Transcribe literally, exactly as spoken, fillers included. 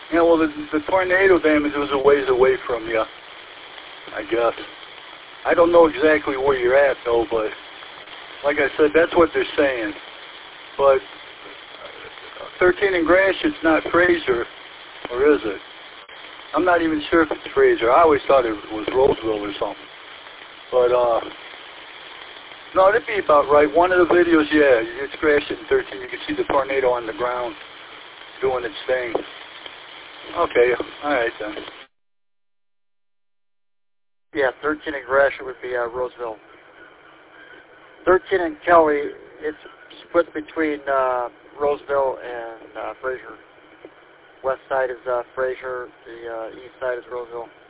Yeah, well, the, the tornado damage was a ways away from you, I guess. I don't know exactly where you're at, though, but like I said, that's what they're saying. But thirteen and Gratiot's not Fraser, or is it? I'm not even sure if it's Fraser. I always thought it was Roseville or something. But, uh, no, it'd be about right. One of the videos, yeah, it's Gratiot and thirteen. You can see the tornado on the ground doing its thing. Okay, all right then. Yeah, thirteen and Gratiot would be uh, Roseville. thirteen and Kelly, it's split between uh, Roseville and uh, Fraser. West side is uh, Fraser, the uh, east side is Roseville.